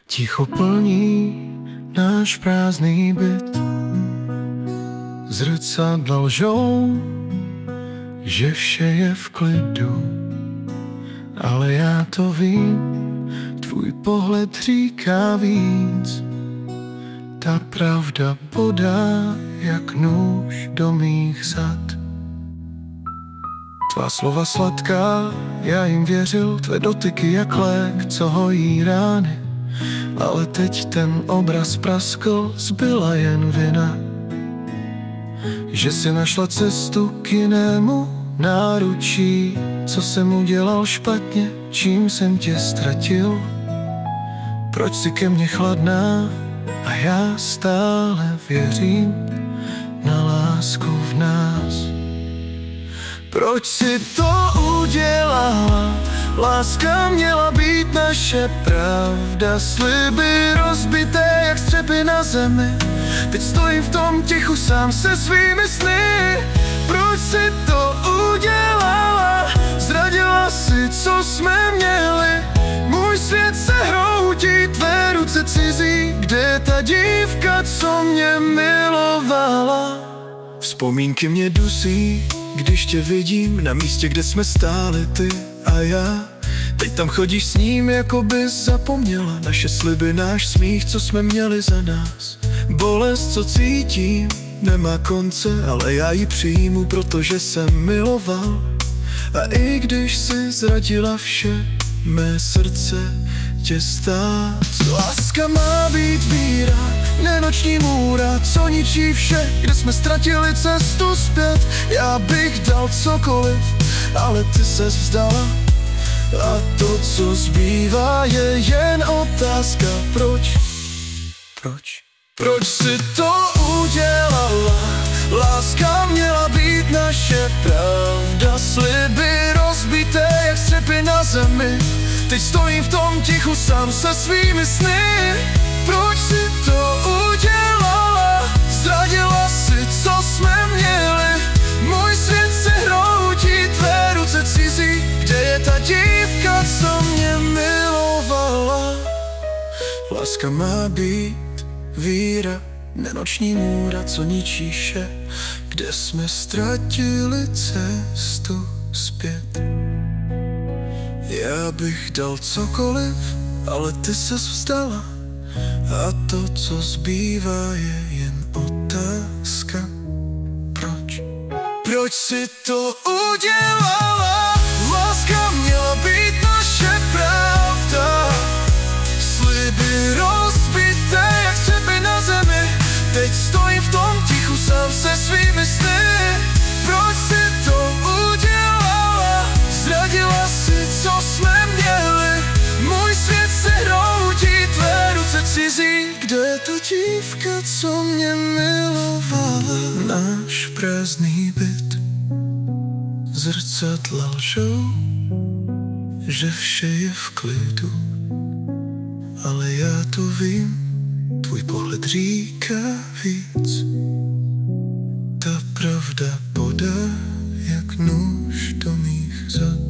Ticho plní náš prázdný byt. Zrcadla lžou, že vše je v klidu, ale já to vím, tvůj pohled říká víc. Ta pravda podá jak nůž do mých zad. Tvá slova sladká, já jim věřil, tvé dotyky jak lék, co hojí rány. Ale teď ten obraz praskl, zbyla jen vina, že si našla cestu k jinému náručí. Co jsem udělal špatně, čím jsem tě ztratil? Proč si ke mně chladná a já stále věřím na lásku v nás? Proč si to udělala? Láska měla být naše pravda, sliby rozbité jak střepy na zemi. Teď stojím v tom tichu sám se svými sny. Proč si to udělala? Zradila si, co jsme měli. Můj svět se hroutí, tvé ruce cizí. Kde je ta dívka, co mě milovala? Vzpomínky mě dusí, když tě vidím na místě, kde jsme stáli ty a já. Teď tam chodíš s ním, jako bys zapomněla naše sliby, náš smích, co jsme měli za nás. Bolest, co cítím, nemá konce, ale já ji přijmu, protože jsem miloval. A i když si zradila vše, mé srdce tě stát. Láska má být víra, ne noční můra, co ničí vše, kde jsme ztratili cestu zpět. Já bych dal cokoliv, ale ty ses vzdala. A to, co zbývá, je jen otázka, proč? Proč si to udělala? Láska měla být naše pravda, sliby rozbité jak střepy na zemi. Teď stojím v tom tichu sám se svými sny. Proč si to udělala? Zradila si, co jsme měli. Můj svět se hroutí, tvé ruce cizí. Kde je ta dívka, co mě milovala? Láska má být víra, ne noční můra, co ničí vše, kde jsme ztratili cestu zpět. Já bych dal cokoliv, ale ty ses vzdala. A to, co zbývá, je jen otázka, proč? Proč si to udělala? Láska měla být naše pravda, sliby rozbité jak střepy na zemi. Teď stojím v tom tichu sám se svými sny. Proč si to udělala? Zradila si, co jsme měli. Můj svět se hroutí, tvé ruce cizí. Kde je ta dívka, co mě milovala? Náš prázdný byt, zrcadla lžou, že vše je v klidu, ale já to vím, tvůj pohled říká víc. Ta pravda podá jak nůž do mých zad.